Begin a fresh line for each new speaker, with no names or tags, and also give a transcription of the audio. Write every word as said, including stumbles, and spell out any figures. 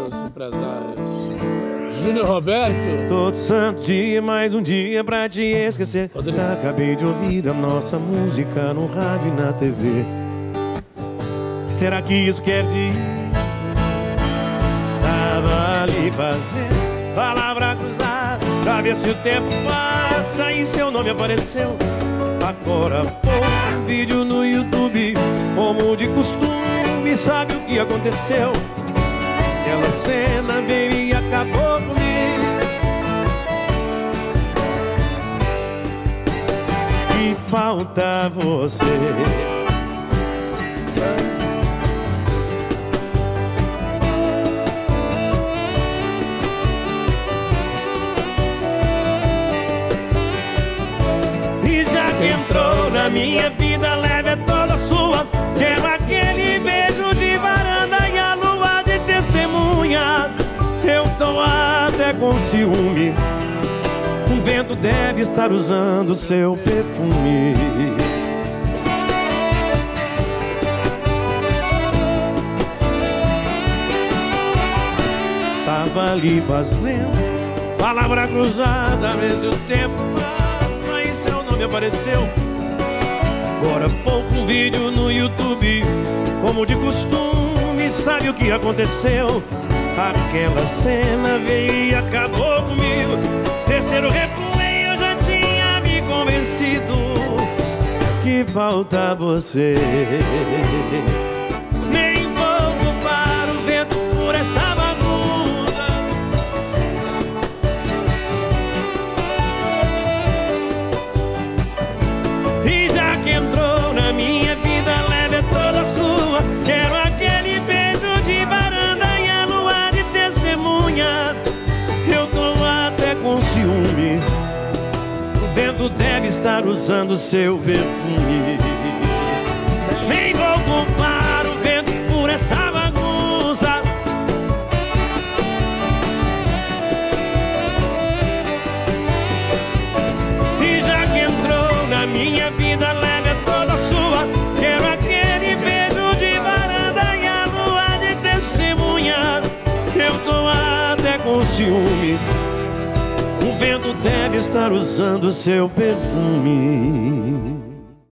nossos empresários. Júnior Roberto.
Todo santo dia, mais um dia pra te esquecer. Rodrigo. Acabei de ouvir a nossa música no rádio e na T V. Será que isso quer dizer? Tava ali fazendo palavra cruzada pra ver se o tempo passa e seu nome apareceu. Agora pô, um vídeo no YouTube, como de costume, sabe o que aconteceu? Aquela cena veio e acabou comigo. E falta você. E já que entrou na minha vida, leve é toda sua. Quero aquele beijo de varanda e a lua de testemunha. Eu tô até com ciúme. O vento deve estar usando seu perfume. Tava ali fazendo palavra cruzada, vez o tempo passa e seu nome apareceu. Agora há pouco um vídeo no YouTube, como de costume, sabe o que aconteceu? Aquela cena veio e acabou comigo. Terceiro replay eu já tinha me convencido que falta você. Nem vou culpar o vento por essa bagunça. E já que entrou na minha vida, leve é toda sua. Quero aquele beijo de varanda e a lua de testemunha. Eu tô até com ciúme. O vento deve estar usando seu perfume. Nem vou culpar o vento por essa bagunça. E já que entrou na minha vida, leve é toda sua. Quero aquele beijo de varanda e a lua de testemunha. Eu tô até com ciúme. O vento deve estar usando seu perfume.